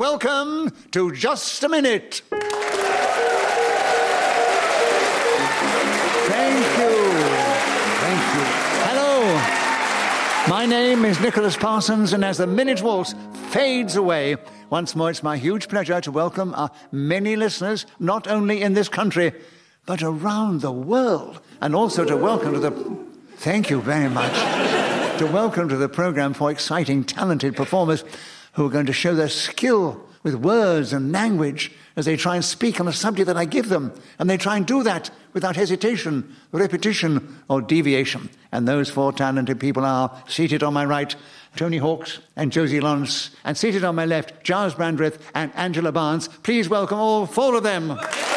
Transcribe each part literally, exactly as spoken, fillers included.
welcome to Just a Minute. Thank you. Thank you. Hello. My name is Nicholas Parsons, and as the Minute Waltz fades away, once more it's my huge pleasure to welcome our many listeners, not only in this country, but around the world, and also to welcome to the... Thank you very much. To welcome to the programme four exciting, talented performers who are going to show their skill with words and language as they try and speak on a subject that I give them. And they try and do that without hesitation, repetition, or deviation. And those four talented people are seated on my right, Tony Hawks and Josie Lawrence, and seated on my left, Giles Brandreth and Angela Barnes. Please welcome all four of them.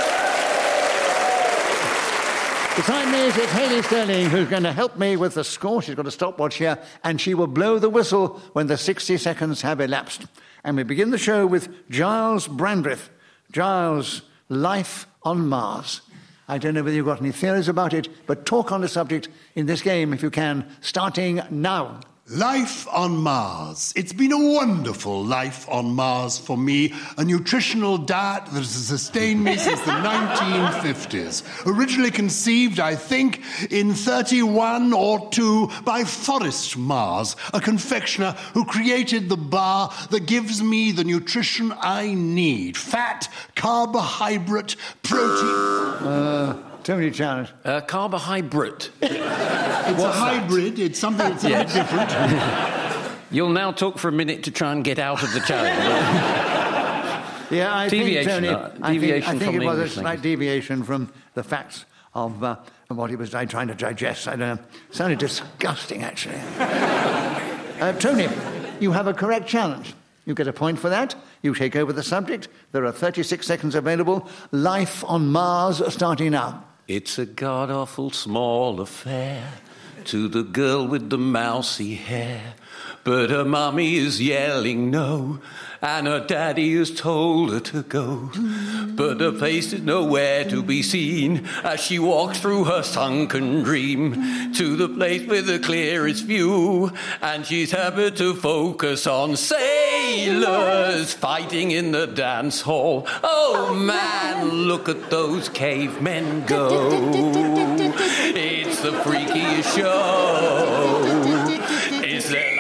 Beside me is Hayley Sterling, who's going to help me with the score. She's got a stopwatch here, and she will blow the whistle when the sixty seconds have elapsed. And we begin the show with Giles Brandreth. Giles, Life on Mars. I don't know whether you've got any theories about it, but talk on the subject in this game, if you can, starting now. Life on Mars. It's been a wonderful life on Mars for me, a nutritional diet that has sustained me since the nineteen fifties. Originally conceived, I think, in thirty-one or two by Forrest Mars, a confectioner who created the bar that gives me the nutrition I need. Fat, carbohydrate, protein... Uh... Tony Challenge. Uh, carbohydrate. It's a hybrid. That? It's something that's a yeah. bit different. You'll now talk for a minute to try and get out of the challenge. yeah, I deviation, think, Tony, uh, deviation I think, I think from it was English a slight language. deviation from the facts of, uh, of what he was trying to digest. I don't know. It sounded disgusting, actually. uh, Tony, you have a correct challenge. You get a point for that. You take over the subject. There are thirty-six seconds available. Life on Mars starting now. It's a god-awful small affair to the girl with the mousy hair. But her mummy is yelling no, and her daddy has told her to go. But her face is nowhere to be seen as she walks through her sunken dream to the place with the clearest view. And she's happy to focus on sailors fighting in the dance hall. Oh man, look at those cavemen go. It's the freakiest show. It's their life.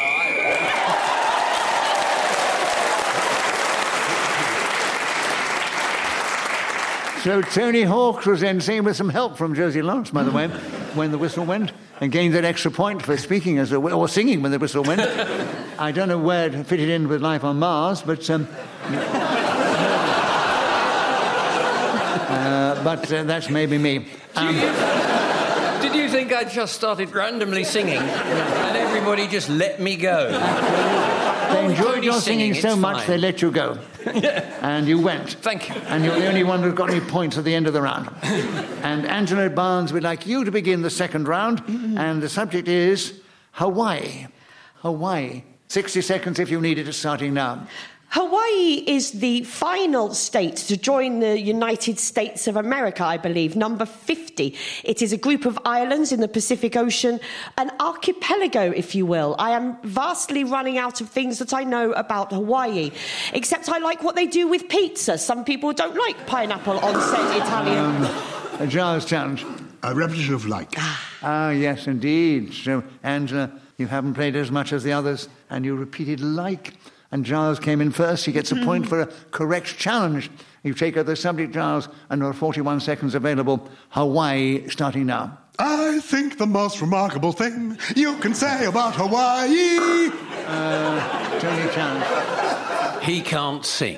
So Tony Hawks was in singing with some help from Josie Lawrence, by the way, when the whistle went, and gained that extra point for speaking as a, or singing when the whistle went. I don't know where it fitted in with Life on Mars, but um, uh, but uh, that's maybe me. Um, Did you think I just started randomly singing and everybody just let me go? They enjoyed your singing, singing so much fine. They let you go. Yeah. And you went. Thank you. And you're the only one who got any points at the end of the round. And Angela Barnes would like you to begin the second round. Mm-hmm. And the subject is Hawaii. Hawaii. sixty seconds if you need it, starting now. Hawaii is the final state to join the United States of America, I believe, number fifty. It is a group of islands in the Pacific Ocean, an archipelago, if you will. I am vastly running out of things that I know about Hawaii, except I like what they do with pizza. Some people don't like pineapple on said Italian. Um, a Giles challenge. A repetition of like. Ah, yes, indeed. So, Angela, you haven't played as much as the others, and you repeated like. And Giles came in first. He gets a point for a correct challenge. You take over the subject, Giles, and there are forty-one seconds available. Hawaii, starting now. I think the most remarkable thing you can say about Hawaii... Uh, Tony Challenge. He can't sing.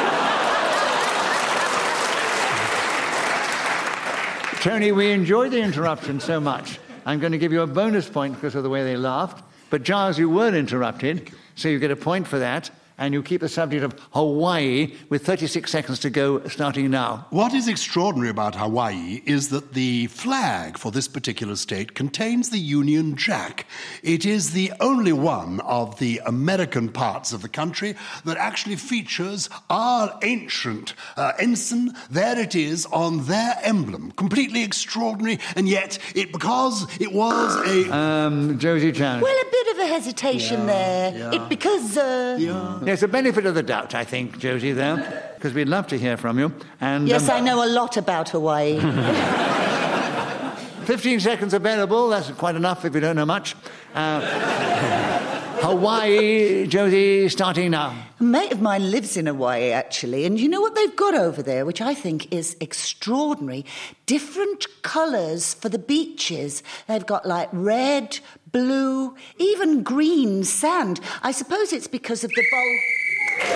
Tony, we enjoyed the interruption so much. I'm going to give you a bonus point because of the way they laughed. But Giles, you weren't interrupted. So you get a point for that, and you keep the subject of Hawaii with thirty-six seconds to go, starting now. What is extraordinary about Hawaii is that the flag for this particular state contains the Union Jack. It is the only one of the American parts of the country that actually features our ancient uh, ensign. There it is on their emblem. Completely extraordinary, and yet, it because it was a... Um, Josie Chan. Well, a bit of a hesitation yeah, there. Yeah. It because... Uh... Yeah. Yes, the benefit of the doubt, I think, Josie, there, because we'd love to hear from you. And Yes, um, I know a lot about Hawaii. fifteen seconds available. That's quite enough if you don't know much. Uh, Hawaii, Josie, starting now. A mate of mine lives in Hawaii, actually, and you know what they've got over there, which I think is extraordinary? Different colours for the beaches. They've got, like, red, blue, even green sand. I suppose it's because of the bulb...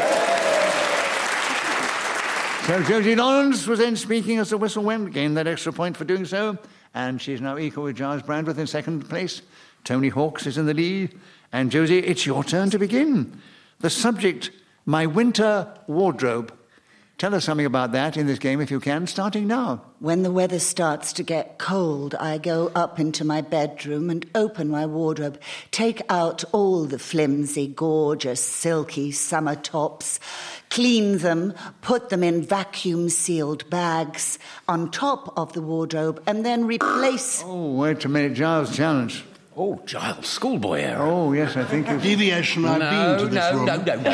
So Josie Lawrence was then speaking as the whistle went, gained that extra point for doing so, and she's now equal with Giles Brandreth in second place. Tony Hawks is in the lead. And Josie, it's your turn to begin. The subject, my winter wardrobe. Tell us something about that in this game, if you can, starting now. When the weather starts to get cold, I go up into my bedroom and open my wardrobe, take out all the flimsy, gorgeous, silky summer tops, clean them, put them in vacuum-sealed bags on top of the wardrobe, and then replace... Oh, wait a minute, Giles, challenge. Oh, Giles, schoolboy error. Oh, yes, I think it's... Deviation, I've no, been to this no, room. no, no, no, no,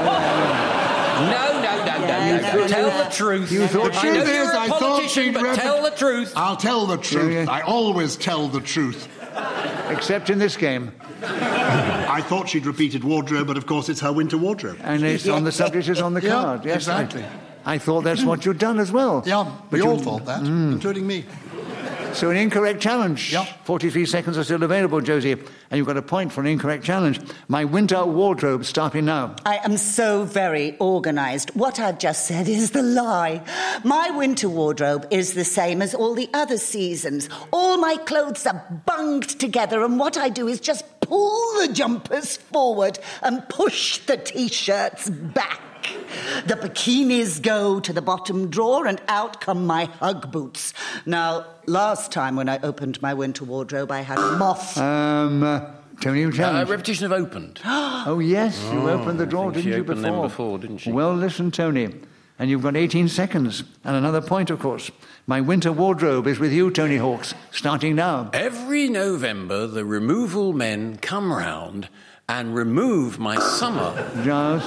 no, no, no, no, Yeah, no, no, Tell no. the truth. You thought I she know is, you're a I thought politician, she'd but rep- tell the truth. I'll tell the truth. Yeah, yeah. I always tell the truth. Except in this game. I thought she'd repeated wardrobe, but of course it's her winter wardrobe. And it's on the subject is on the Yeah, card. Yes, exactly. I, I thought that's what you'd done as well. Yeah, But we all you- thought that, including me. So an incorrect challenge. Yeah. forty-three seconds are still available, Josie. And you've got a point for an incorrect challenge. My winter wardrobe starting now. I am so very organised. What I've just said is the lie. My winter wardrobe is the same as all the other seasons. All my clothes are bunged together, and what I do is just pull the jumpers forward and push the T-shirts back. The bikinis go to the bottom drawer, and out come my Hugg boots. Now, last time when I opened my winter wardrobe, I had a moth. Um, uh, Tony, you Uh, challenge. repetition of opened. Oh, yes, you opened the drawer, I think didn't she you, opened before? them before, didn't she? Well, listen, Tony, and you've got eighteen seconds, and another point, of course. My winter wardrobe is with you, Tony Hawks, starting now. Every November, the removal men come round and remove my summer. Giles.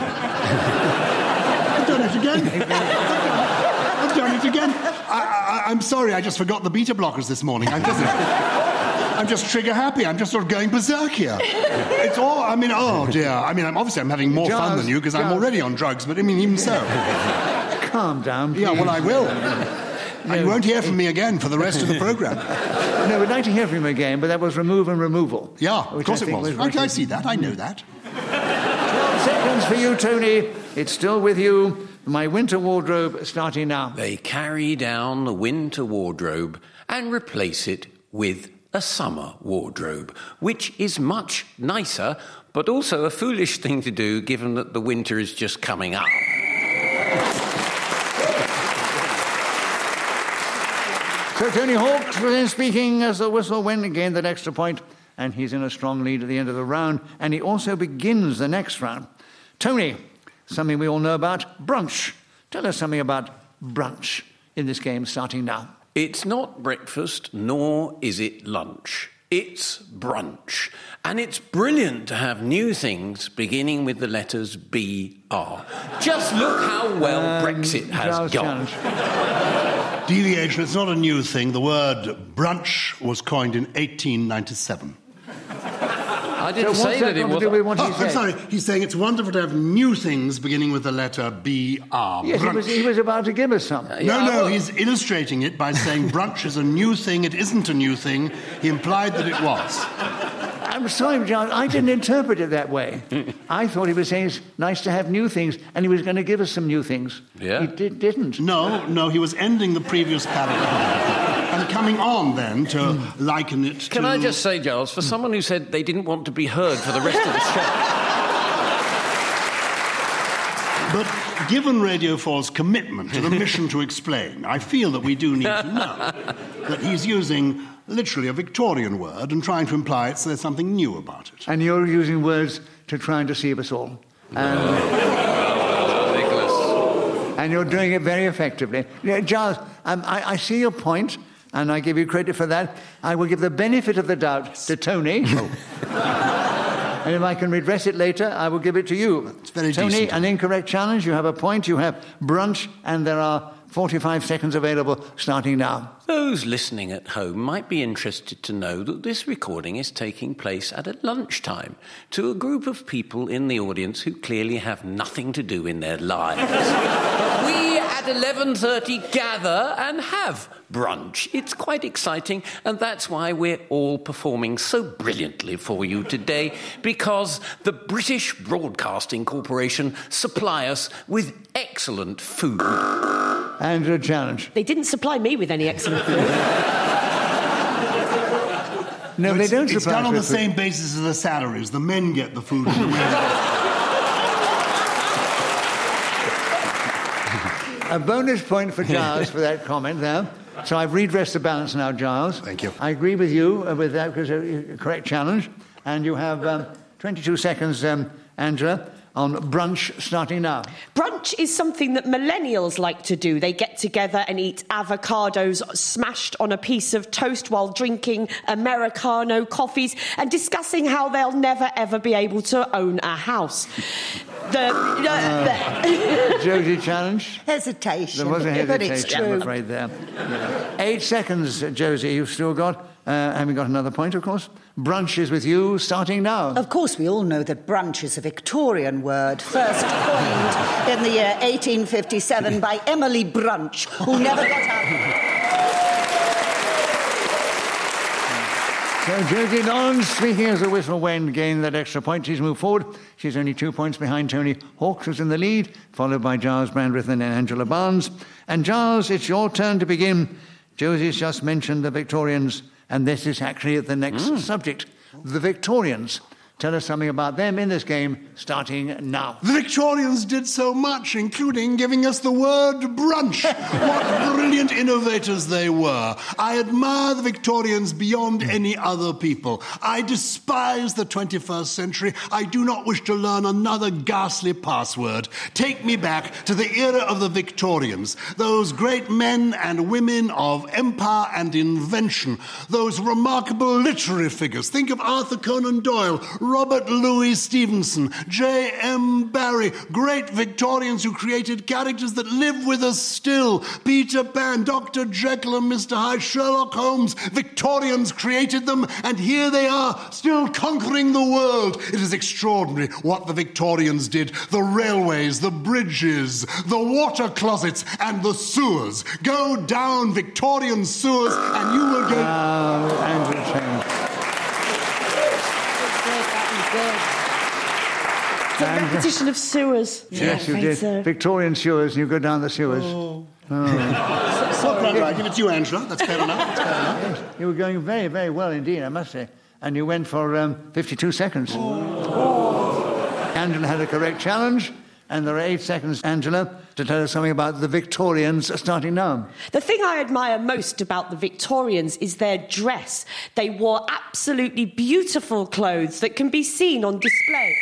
I've done it again. I've done it again. I, I, I'm sorry, I just forgot the beta blockers this morning. I'm just, I'm just trigger happy. I'm just sort of going berserk here. It's all. I mean, oh dear. I mean, I'm obviously I'm having more fun Giles, than you because I'm Giles. already on drugs. But I mean, even so. Calm down, please. Yeah, well, I will. And you won't hear from me again for the rest of the programme. No, we'd like to hear from him again, but that was remove and removal. Yeah, of which course I it think was. was I, I see that. I know that. twelve seconds for you, Tony. It's still with you. My winter wardrobe starting now. They carry down the winter wardrobe and replace it with a summer wardrobe, which is much nicer, but also a foolish thing to do given that the winter is just coming up. So Tony Hawks was then speaking as the whistle went, again that extra point, and he's in a strong lead at the end of the round, and he also begins the next round. Tony, something we all know about, brunch. Tell us something about brunch in this game starting now. It's not breakfast, nor is it lunch. It's brunch. And it's brilliant to have new things beginning with the letters B R. Just look how well Um, Brexit has Giles gone. challenge. Deviation, it's not a new thing. The word brunch was coined in eighteen ninety-seven. I didn't So what's say that that it got to was... do with what Oh, he I'm said? sorry. He's saying it's wonderful to have new things beginning with the letter B R. Yes, he brunch. was, he was about to give us some. No, Yeah, no, well- he's illustrating it by saying brunch is a new thing. It isn't a new thing. He implied that it was. I'm sorry, John, I didn't interpret it that way. I thought he was saying it's nice to have new things, and he was going to give us some new things. Yeah. He did, didn't. No, no, he was ending the previous paragraph and coming on then to liken it to... Can I just say, Giles, for someone who said they didn't want to be heard for the rest of the show... But given Radio four's commitment to the mission to explain, I feel that we do need to know that he's using literally a Victorian word and trying to imply it's, there's something new about it. And you're using words to try and deceive us all. And, Nicholas. and you're doing it very effectively. Yeah, Giles, um, I, I see your point, and I give you credit for that. I will give the benefit of the doubt to Tony. And if I can redress it later, I will give it to you. It's very Tony, decent. an incorrect challenge. You have a point. You have brunch, and there are forty-five seconds available starting now. Those listening at home might be interested to know that this recording is taking place at a lunchtime to a group of people in the audience who clearly have nothing to do in their lives. But we at eleven thirty gather and have brunch. It's quite exciting, and that's why we're all performing so brilliantly for you today, because the British Broadcasting Corporation supply us with excellent food. And a challenge. They didn't supply me with any excellent food. No, they it's, don't It's supply done on us the with same basis as the salaries. The men get the food and the women don't. A bonus point for Giles for that comment there. So I've redressed the balance now, Giles. Thank you. I agree with you uh, with that because a correct challenge. And you have um, twenty-two seconds, um, Angela, on brunch starting now. Brunch is something that millennials like to do. They get together and eat avocados smashed on a piece of toast while drinking Americano coffees and discussing how they'll never, ever be able to own a house. The, uh, the Josie, challenge? Hesitation. There was a But it's hesitation, I'm true. afraid, there. Yeah. Eight seconds, Josie, you've still got. Uh, haven't got another point, of course. Brunch is with you, starting now. Of course, we all know that brunch is a Victorian word, first coined in the year eighteen fifty-seven by Emily Brunch, who never got up. So Josie Lawrence, speaking as the whistle went, gained that extra point. She's moved forward. She's only two points behind Tony Hawks, who's in the lead, followed by Giles Brandreth and Angela Barnes. And Giles, it's your turn to begin. Josie's just mentioned the Victorians, and this is actually the next mm. subject. The Victorians. Tell us something about them in this game, starting now. The Victorians did so much, including giving us the word brunch. What brilliant innovators they were. I admire the Victorians beyond any other people. I despise the twenty-first century. I do not wish to learn another ghastly password. Take me back to the era of the Victorians. Those great men and women of empire and invention. Those remarkable literary figures. Think of Arthur Conan Doyle, Robert Louis Stevenson, J M Barrie, great Victorians who created characters that live with us still. Peter Pan, Doctor Jekyll and Mister Hyde, Sherlock Holmes. Victorians created them, and here they are, still conquering the world. It is extraordinary what the Victorians did. The railways, the bridges, the water closets, and the sewers. Go down Victorian sewers, and you will get... Oh, Andrew Chang. The repetition of sewers. Yes, Yeah, you did. so. Victorian sewers, and you go down the sewers. Oh. Oh. Sorry. Right, right. Give it to you, Angela. That's fair enough. That's fair enough. Yes, you were going very, very well indeed, I must say. And you went for um, fifty-two seconds. Oh. Angela had a correct challenge, and there are eight seconds, Angela, to tell us something about the Victorians starting now. The thing I admire most about the Victorians is their dress. They wore absolutely beautiful clothes that can be seen on display.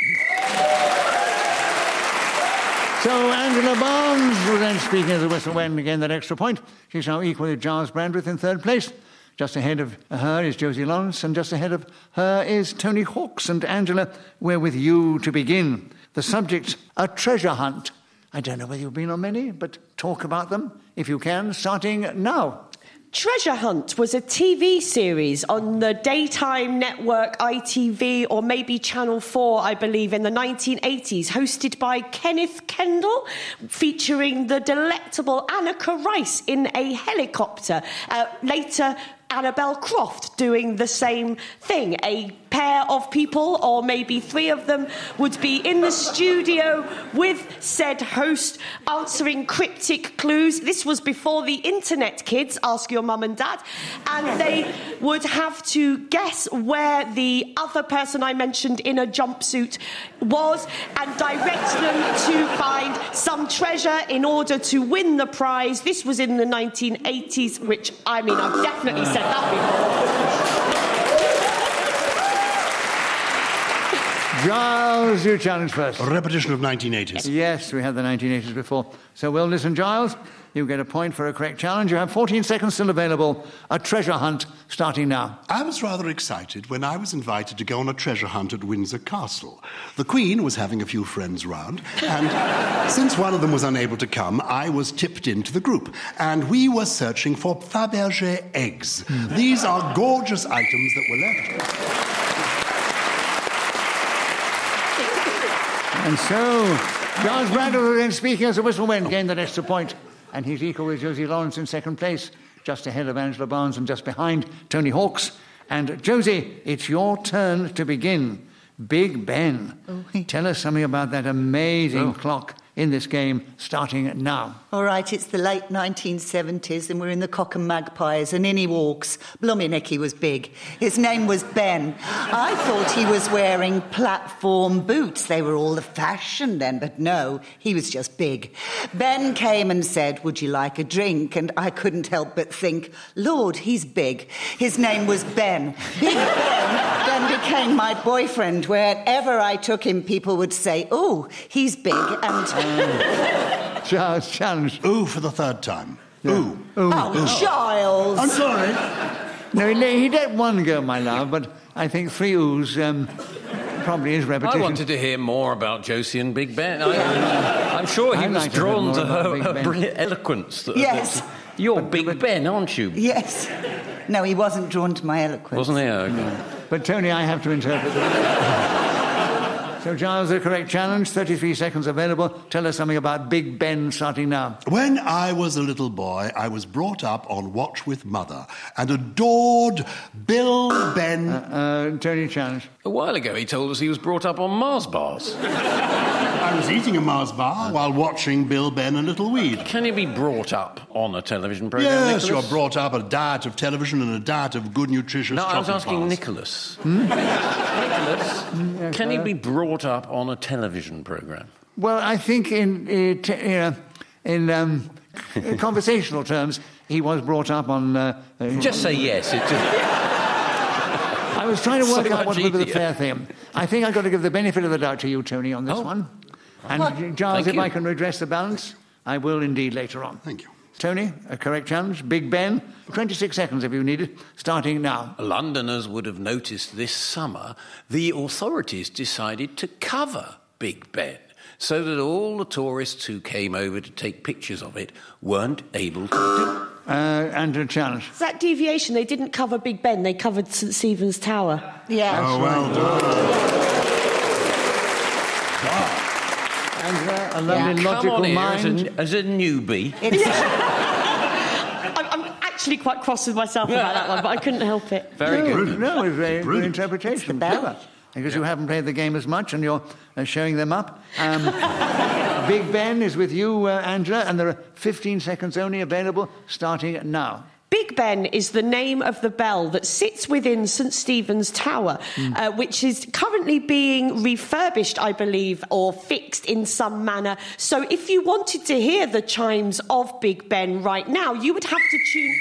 So Angela Barnes, who then speaking as a whistle went again that extra point. She's now equal with Giles Brandreth in third place. Just ahead of her is Josie Lawrence, and just ahead of her is Tony Hawks. And Angela, we're with you to begin. The subject, a treasure hunt. I don't know whether you've been on many, but talk about them, if you can, starting now. Treasure Hunt was a T V series on the daytime network I T V, or maybe Channel four, I believe, in the nineteen eighties, hosted by Kenneth Kendall, featuring the delectable Annika Rice in a helicopter. Uh, later, Annabelle Croft doing the same thing. A pair of people, or maybe three of them, would be in the studio with said host, answering cryptic clues. This was before the internet, kids, ask your mum and dad. And they would have to guess where the other person I mentioned in a jumpsuit was and direct them to find some treasure in order to win the prize. This was in the nineteen eighties, which, I mean, I've definitely said that before. Giles, you challenge first. A repetition of nineteen eighties. Yes, we had the nineteen eighties before. So well listened, Giles. You get a point for a correct challenge. You have fourteen seconds still available. A treasure hunt starting now. I was rather excited when I was invited to go on a treasure hunt at Windsor Castle. The Queen was having a few friends round, and since one of them was unable to come, I was tipped into the group, and we were searching for Fabergé eggs. Mm. These are gorgeous items that were left. And so, Giles Brandreth, again speaking as a whistle went, gained that extra point. And he's equal with Josie Lawrence in second place, just ahead of Angela Barnes and just behind Tony Hawks. And Josie, it's your turn to begin. Big Ben, oh. Tell us something about that amazing oh. clock in this game, starting now. All right, it's the late nineteen seventies, and we're in the Cock and Magpies, and in he walks. Blumenich, he was big. His name was Ben. I thought he was wearing platform boots. They were all the fashion then, but no, he was just big. Ben came and said, would you like a drink? And I couldn't help but think, Lord, he's big. His name was Ben. Big Ben then became my boyfriend. Wherever I took him, people would say, oh, he's big, and... Um, Giles, challenge. Ooh, for the third time. Yeah. Ooh. Ooh. Oh, Ooh. Giles. I'm sorry. No, he, he let one go, my love, but I think three oohs um, probably is repetition. I wanted to hear more about Josie and Big Ben. I, I'm sure he I'd was like drawn to, to her, her brilliant eloquence. That, yes. That, you're but, Big but, Ben, aren't you? Yes. No, he wasn't drawn to my eloquence. Wasn't he? Okay. No. But, Tony, I have to interpret it. So, Giles, the correct challenge, thirty-three seconds available. Tell us something about Big Ben starting now. When I was a little boy, I was brought up on Watch with Mother and adored Bill Ben... Uh, uh, Tony, challenge. A while ago, he told us he was brought up on Mars bars. I was eating a Mars bar while watching Bill Ben and Little Weed. Can you be brought up on a television programme, Yes, Nicholas? you're brought up a diet of television and a diet of good, nutritious No, I was asking bars. Nicholas. Hmm? Nicholas, mm, can he be brought up on a television programme? Well, I think in uh, t- uh, in um, conversational terms, he was brought up on... Uh, uh, just say yes. It just... I was trying to work so out what would be the fair thing. I think I've got to give the benefit of the doubt to you, Tony, on this oh. one. And, what? Giles, Thank if you. I can redress the balance, I will indeed later on. Thank you. Tony, a correct challenge. Big Ben, twenty-six seconds if you need it, starting now. Londoners would have noticed this summer the authorities decided to cover Big Ben so that all the tourists who came over to take pictures of it weren't able to do it. Uh, and a challenge. That deviation, they didn't cover Big Ben, they covered St Stephen's Tower. Yeah. Oh, well done. Angela, a lovely yeah. logical Come on here, mind. As a, as a newbie. I'm, I'm actually quite cross with myself about that one, but I couldn't help it. Very no, good. No, it's a good interpretation. Clever. Because yeah. you haven't played the game as much and you're uh, showing them up. Um, Big Ben is with you, uh, Angela, and there are fifteen seconds only available, starting now. Big Ben is the name of the bell that sits within St Stephen's Tower, mm. uh, which is currently being refurbished, I believe, or fixed in some manner. So if you wanted to hear the chimes of Big Ben right now, you would have to tune...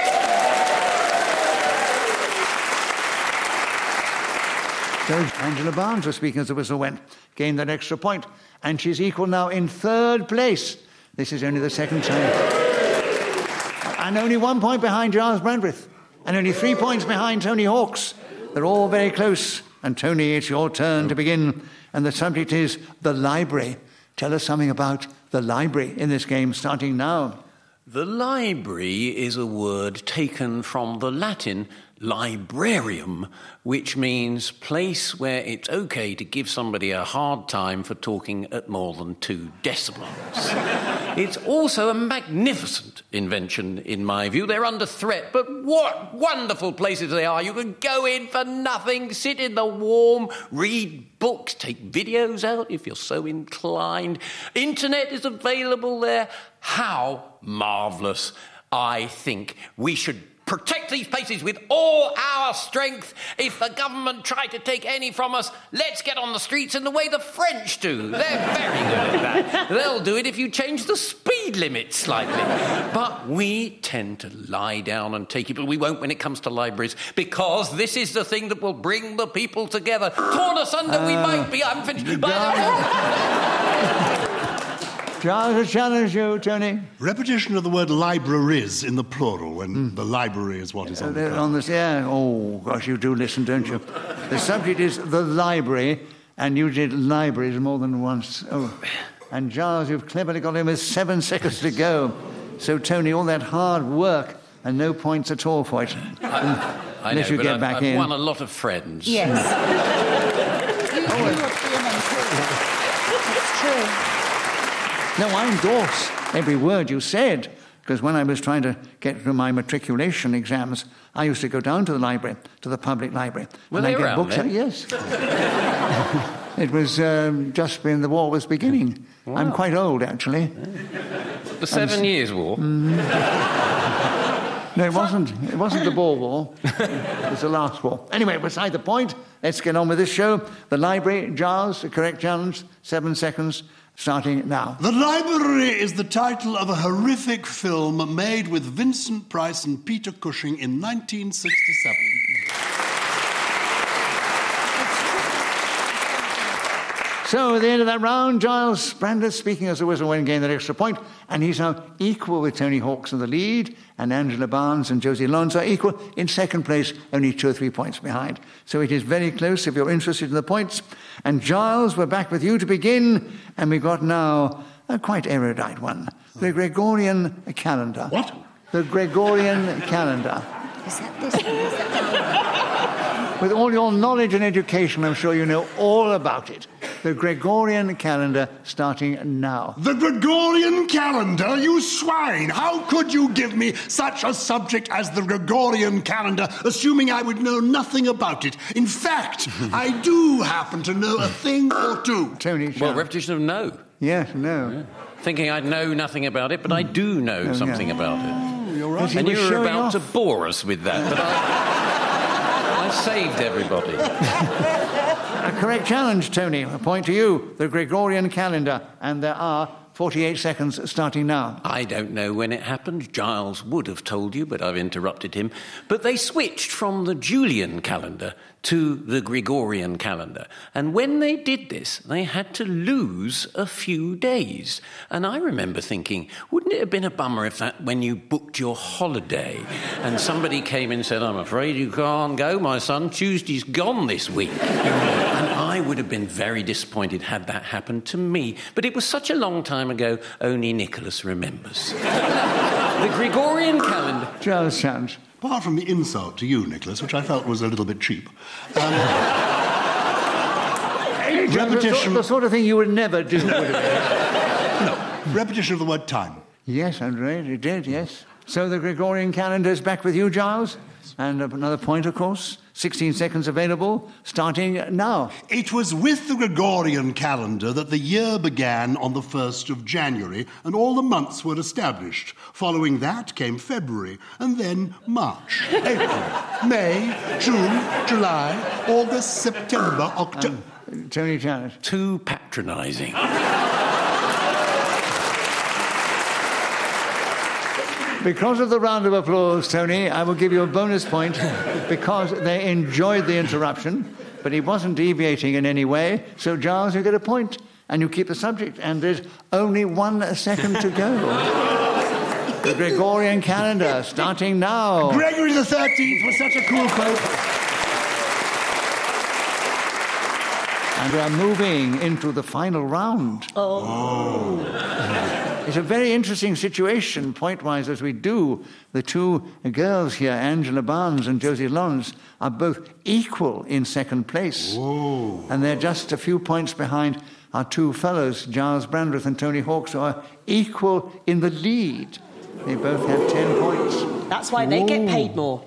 So Angela Barnes was speaking as the whistle went, gained that extra point, and she's equal now in third place. This is only the second time. And only one point behind Giles Brandreth, and only three points behind Tony Hawks. They're all very close. And Tony, it's your turn to begin. And the subject is the library. Tell us something about the library in this game, starting now. The library is a word taken from the Latin librarium, which means place where it's okay to give somebody a hard time for talking at more than two decibels. It's also a magnificent invention, in my view. They're under threat, but what wonderful places they are. You can go in for nothing, sit in the warm, read books, take videos out if you're so inclined. Internet is available there. How marvellous. I think we should protect these places with all our strength. If the government try to take any from us, let's get on the streets in the way the French do. They're very good at that. They'll do it if you change the speed limit slightly. But we tend to lie down and take it, but we won't when it comes to libraries, because this is the thing that will bring the people together. Torn asunder uh, we might be, I'm finished. Charles, I challenge you, Tony. Repetition of the word libraries in the plural, when mm. the library is what is on, uh, the on this. Yeah. Oh, gosh, you do listen, don't you? The subject is the library, and you did libraries more than once. Oh, and Giles, you've cleverly got him with seven seconds to go. So, Tony, all that hard work and no points at all for it. I, I Unless know, you get I've, back I've in. won a lot of friends. Yes. you, you oh, it's true. No, I endorse every word you said, because when I was trying to get through my matriculation exams, I used to go down to the library, to the public library. Were and they I get around books there? Out. Yes. It was um, just when the war was beginning. Wow. I'm quite old, actually. The Seven I'm... Years' War? Mm. No, it wasn't. It wasn't the Boer War. It was the last war. Anyway, beside the point, let's get on with this show. The library, Giles, the correct challenge, seven seconds, starting now. The Library is the title of a horrific film made with Vincent Price and Peter Cushing in nineteen sixty-seven. So, at the end of that round, Giles Brandreth speaking as the whistle when gained that extra point, and he's now equal with Tony Hawks in the lead, and Angela Barnes and Josie Lawrence are equal in second place, only two or three points behind. So it is very close if you're interested in the points. And Giles, we're back with you to begin, and we've got now a quite erudite one, the Gregorian calendar. What? The Gregorian calendar. Is that this one? Is that With all your knowledge and education, I'm sure you know all about it. The Gregorian calendar starting now. The Gregorian calendar, you swine! How could you give me such a subject as the Gregorian calendar, assuming I would know nothing about it? In fact, I do happen to know a thing or two. Tony, well, repetition of no. Yes, no. Yeah. Thinking I'd know nothing about it, but I do know oh, something yeah. about it. Oh, you're right. And you were about off. to bore us with that, but I, I saved everybody. A correct challenge, Tony. A point to you. The Gregorian calendar. And there are forty-eight seconds starting now. I don't know when it happened. Giles would have told you, but I've interrupted him. But they switched from the Julian calendar to the Gregorian calendar. And when they did this, they had to lose a few days. And I remember thinking, wouldn't it have been a bummer if that when you booked your holiday and somebody came in and said, I'm afraid you can't go, my son, Tuesday's gone this week. And I would have been very disappointed had that happened to me. But it was such a long time ago, only Nicholas remembers. The Gregorian calendar... Giles Sands. Apart from the insult to you, Nicholas, which I felt was a little bit cheap. Um, repetition... The, the sort of thing you would never do, would it? No. Repetition of the word time. Yes, Andre, you did, yes. So the Gregorian calendar is back with you, Giles. And another point, of course. sixteen seconds available, starting now. It was with the Gregorian calendar that the year began on the first of January, and all the months were established. Following that came February, and then March, April, May, June, July, August, September, October... Um, Tony Janet. Too patronising. Because of the round of applause, Tony, I will give you a bonus point because they enjoyed the interruption, but he wasn't deviating in any way. So, Giles, you get a point, and you keep the subject, and there's only one second to go. The Gregorian calendar, starting now. Gregory the thirteenth was such a cool pope. And we are moving into the final round. Oh. It's a very interesting situation, point-wise, as we do. The two girls here, Angela Barnes and Josie Lawrence, are both equal in second place. Whoa. And they're just a few points behind our two fellows, Giles Brandreth and Tony Hawks, who are equal in the lead. They both have ten points. That's why they Whoa. get paid more.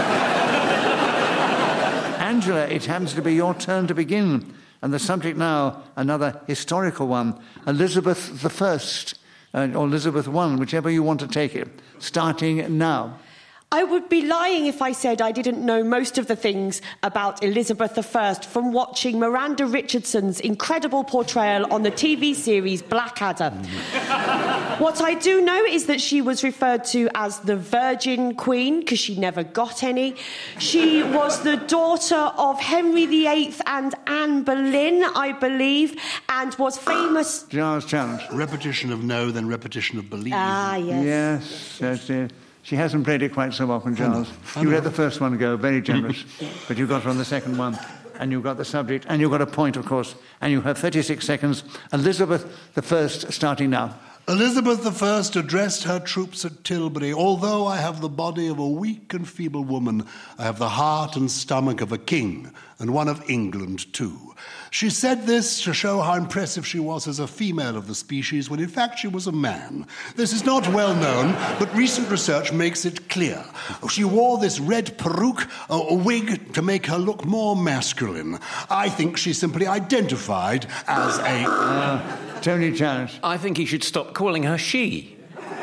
Angela, it happens to be your turn to begin. And the subject now, another historical one, Elizabeth the First. Uh, or Elizabeth the First, whichever you want to take it, starting now. I would be lying if I said I didn't know most of the things about Elizabeth the First from watching Miranda Richardson's incredible portrayal on the T V series Blackadder. What I do know is that she was referred to as the Virgin Queen because she never got any. She was the daughter of Henry the Eighth and Anne Boleyn, I believe, and was famous... Giles challenge. Repetition of no, then repetition of believe. Ah, yes. Yes, yes, yes. She hasn't played it quite so often, Giles. You let the first one go, very generous. But you got her on the second one, and you got the subject, and you got a point, of course. And you have thirty-six seconds. Elizabeth the First starting now. Elizabeth the First addressed her troops at Tilbury. Although I have the body of a weak and feeble woman, I have the heart and stomach of a king, and one of England too. She said this to show how impressive she was as a female of the species, when in fact she was a man. This is not well known, but recent research makes it clear. She wore this red peruke, a, a wig, to make her look more masculine. I think she simply identified as a... Uh, Tony Challenge. I think he should stop calling her she.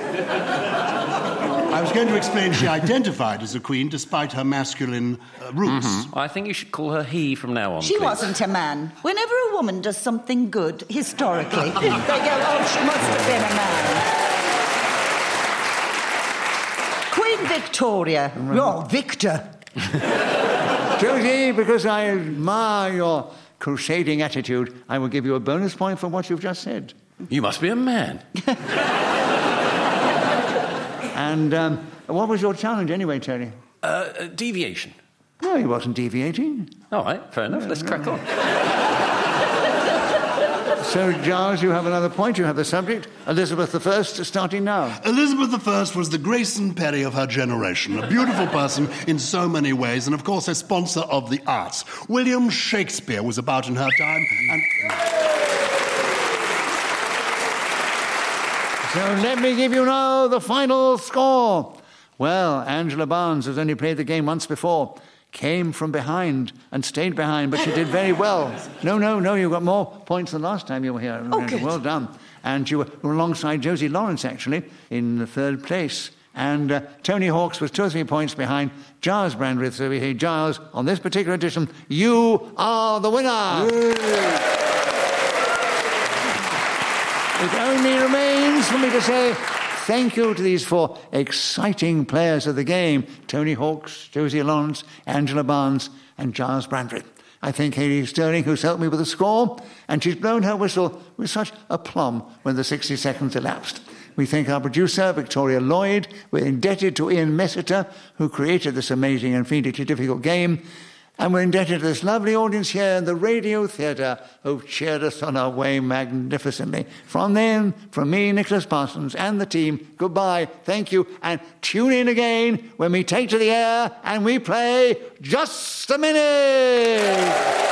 I was going to explain she identified as a queen despite her masculine uh, roots. Mm-hmm. I think you should call her he from now on, She please. wasn't a man. Whenever a woman does something good, historically, they go, oh, she must have been a man. Queen Victoria. Oh, Victor. Josie, because I admire your crusading attitude, I will give you a bonus point for what you've just said. You must be a man. And um, what was your challenge anyway, Tony? Uh, uh, deviation. No, he wasn't deviating. All right, fair enough. Let's crack on. So, Giles, you have another point. You have the subject. Elizabeth the First starting now. Elizabeth the First was the Grayson Perry of her generation, a beautiful person in so many ways, and of course a sponsor of the arts. William Shakespeare was about in her time, and... So let me give you now the final score. Well, Angela Barnes has only played the game once before, came from behind and stayed behind, but she did very well. No, no, no, you got more points than last time you were here. Oh, good. Well done. And you were alongside Josie Lawrence, actually, in the third place. And uh, Tony Hawks was two or three points behind Giles Brandreth. So we hear Giles, on this particular edition, you are the winner. Yay. It only remains for me to say thank you to these four exciting players of the game, Tony Hawks, Josie Lawrence, Angela Barnes, and Giles Brandreth. I thank Hayley Sterling, who's helped me with the score, and she's blown her whistle with such aplomb when the sixty seconds elapsed. We thank our producer, Victoria Lloyd. We're indebted to Ian Messiter, who created this amazing and fiendishly difficult game. And we're indebted to this lovely audience here in the Radio Theatre who've cheered us on our way magnificently. From them, from me, Nicholas Parsons, and the team, goodbye, thank you, and tune in again when we take to the air and we play Just a Minute!